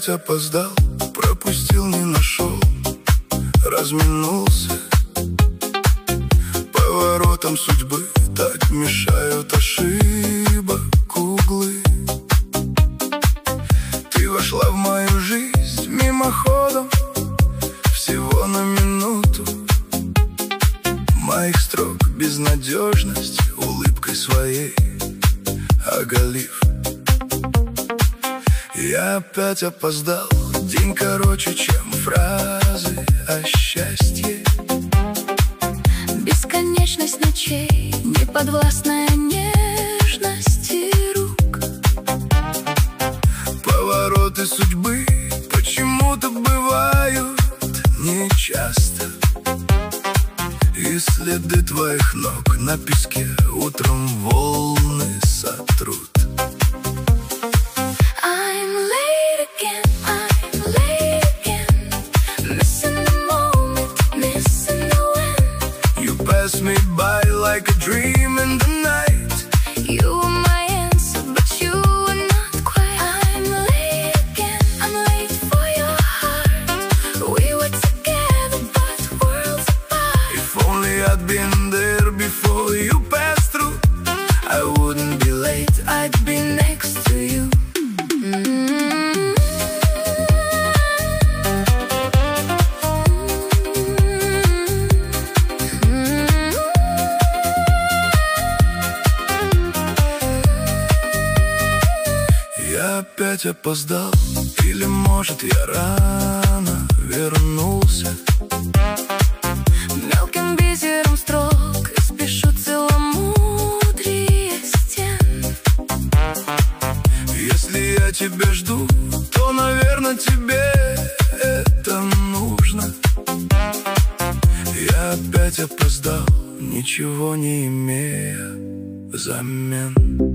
опять опоздал, пропустил, не нашел, разминулся. Поворотом судьбы так мешают ошибок углы. Ты вошла в мою жизнь мимоходом, всего на минуту. Моих строк безнадежность улыбкой своей оголив. Я опять опоздал, день короче, чем фразы о счастье. Бесконечность ночей, неподвластная нежности рук. Повороты судьбы почему-то бывают нечасто, и следы твоих ног на песке утром волны сотрут. Pass me by like a dream in the night. You were my answer, but you were not quite. I'm late again, I'm late for your heart. We were together, but worlds apart. If only I'd been there before you passed through, I wouldn't be late, I'd be next to you. Я опять опоздал, или, может, я рано вернулся. Мелким бисером строк и спешу целомудрие стен. Если я тебя жду, то, наверное, тебе это нужно. Я опять опоздал, ничего не имея взамен.